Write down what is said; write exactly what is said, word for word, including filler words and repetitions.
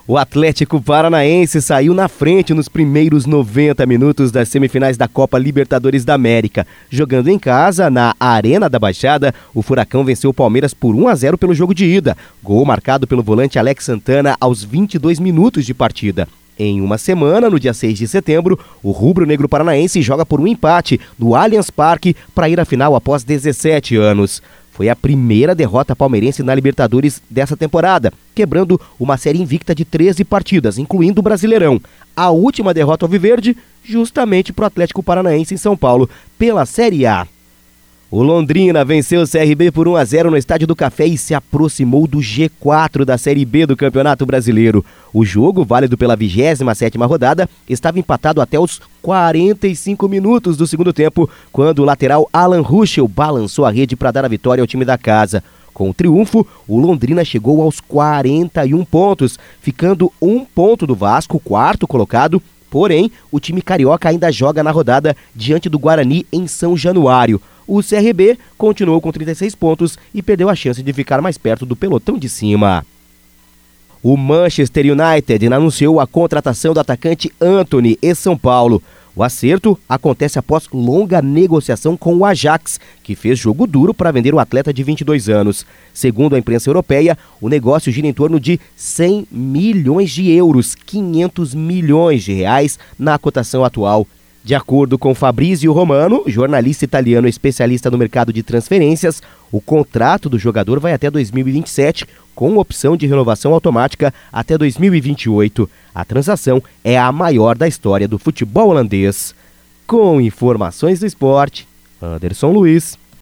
O Atlético Paranaense saiu na frente nos primeiros noventa minutos das semifinais da Copa Libertadores da América. Jogando em casa, na Arena da Baixada, o Furacão venceu o Palmeiras por um a zero pelo jogo de ida. Gol marcado pelo volante Alex Santana aos vinte e dois minutos de partida. Em uma semana, no dia seis de setembro, o rubro-negro paranaense joga por um empate no Allianz Parque para ir à final após dezessete anos. Foi a primeira derrota palmeirense na Libertadores dessa temporada, quebrando uma série invicta de treze partidas, incluindo o Brasileirão. A última derrota alviverde, justamente para o Atlético Paranaense em São Paulo, pela Série A. O Londrina venceu o C R B por um a zero no Estádio do Café e se aproximou do G quatro da Série B do Campeonato Brasileiro. O jogo, válido pela vigésima sétima rodada, estava empatado até os quarenta e cinco minutos do segundo tempo, quando o lateral Alan Ruschel balançou a rede para dar a vitória ao time da casa. Com o triunfo, o Londrina chegou aos quarenta e um pontos, ficando um ponto do Vasco, quarto colocado. Porém, o time carioca ainda joga na rodada diante do Guarani em São Januário. O C R B continuou com trinta e seis pontos e perdeu a chance de ficar mais perto do pelotão de cima. O Manchester United anunciou a contratação do atacante Antony e São Paulo. O acerto acontece após longa negociação com o Ajax, que fez jogo duro para vender o atleta de vinte e dois anos. Segundo a imprensa europeia, o negócio gira em torno de cem milhões de euros, quinhentos milhões de reais na cotação atual. De acordo com Fabrizio Romano, jornalista italiano especialista no mercado de transferências, o contrato do jogador vai até dois mil e vinte e sete, com opção de renovação automática até dois mil e vinte e oito. A transação é a maior da história do futebol holandês. Com informações do esporte, Anderson Luiz.